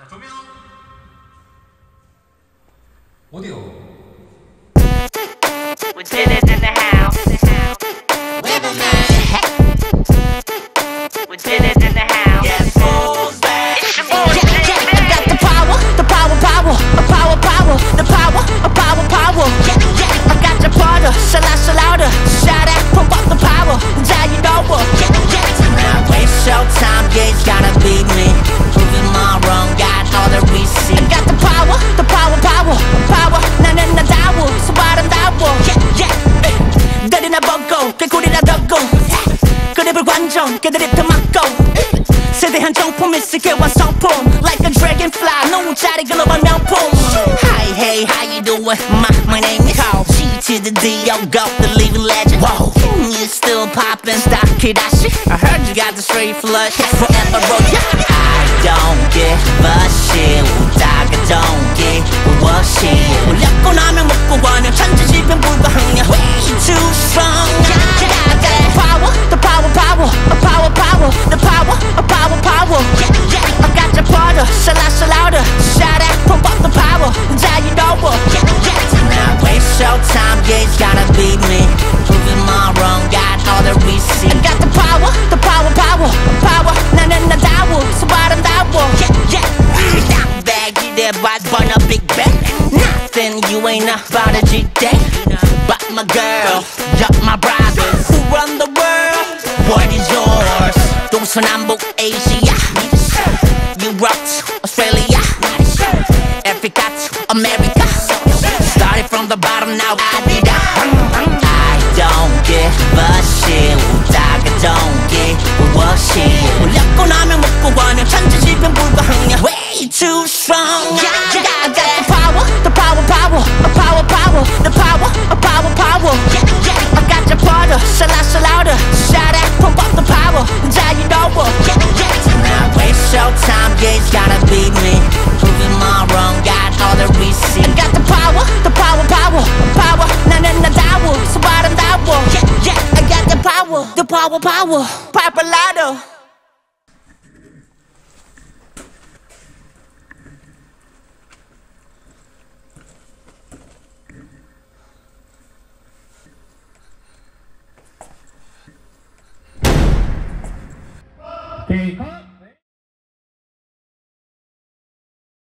자, 조명. 어디요? We did it in the house. We did it in the house. It's your boy, I got the power, the power, power, the power, power. I got the powder, so louder, shout out, pump up the power, now you know what. Now it's showtime, yeah, it's gotta be me. Proving my wrong, got all the receipts. I got the power, 나는 나다워, 소바람다워. 내리나 보고, 개구리나 덮고, 그립을 관전, 깨드립도 막고. 세대한 정품이 세계와 성품 Like a dragonfly 노후자리 글로벌 명품. Hi, hey, how you doing? My name is Carl G to the D, yo, go, the living legend. Whoa, you still poppin', stop Kidashi. I heard you got the straight flush, forever roll. I don't give a shit, 우다가 don't give a shit. 올렸고 나면 먹고 가면 천지지변 불가항력. Way too strong. I got the power, the power, the power, I got your powder, so louder, shout out, pump up the power, now you know what. Now it's showtime, yeah, it's gotta be me. Proving my wrong, got all the receipts. I got the power, 나는 나다워, 소바람다워. Baggy there, but burn a big bang. Nothing you ain't about a G-Day. But my girl, yup, my brothers who run the world. What is yours? 동서남북 Asia, Europe to Australia, Africa to America. Started from the bottom, now I did that. I don't give a shit, 우다가 don't give a shit. 올렸고 나면 먹고 가면 천지지변 불가항력. Way too strong. I got the power, the power, the power. I got your powder, so louder, shout out, pump up the power, now you know what. Now it's showtime, yeah, it's gotta be me. Proving my wrong, got all the receipts. I got the power, 나는 나다워, 소바람다워. I got the power, Papalado. 오케이, 컷.